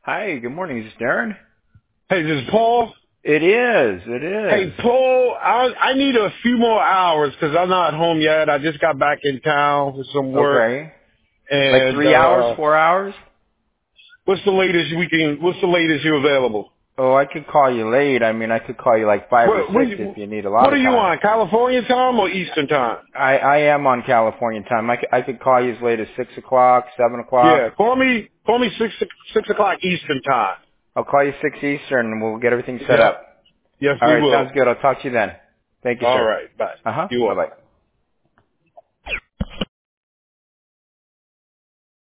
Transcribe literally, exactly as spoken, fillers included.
Hi, good morning. Is this Darren? Hey, this is Paul. It is. It Hey, is. Paul, I, I need a few more hours 'cause I'm not home yet. I just got back in town for some work. Okay. Like And three hours, uh four hours? what's the latest we can? What's the latest you available? Oh, I could call you late. I mean, I could call you like five or What, what, six if you need a lot what of are you time. on? California time or Eastern time? I, I am on California time. I could, I could call you as late as six o'clock, seven o'clock. Yeah, call me. Call me six six o'clock Eastern time. I'll call you six Eastern and we'll get everything set Yep. up. Yes, All we right, sounds will. good. I'll talk to you then. Thank you, All sir. right. Bye. Uh huh. You Bye welcome. bye.